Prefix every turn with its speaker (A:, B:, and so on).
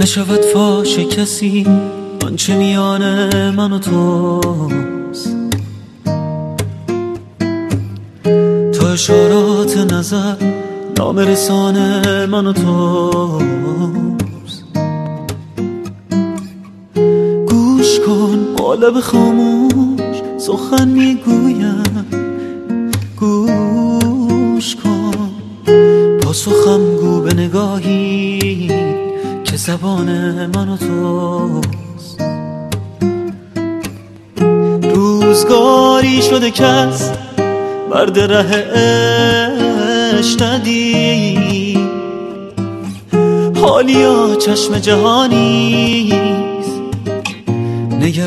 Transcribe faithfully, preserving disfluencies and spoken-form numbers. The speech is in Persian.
A: نشود فاش کسی آنچه میان من و توست. تا اشارات نظر نام رسان من و توست. گوش کن با لب خاموش سخن میگویم، گوش کن پاسخم گو به نگاهی که زبان من و توست. روزگاری شده کس مرد ره عشق ندید، حالیا چشم جهانی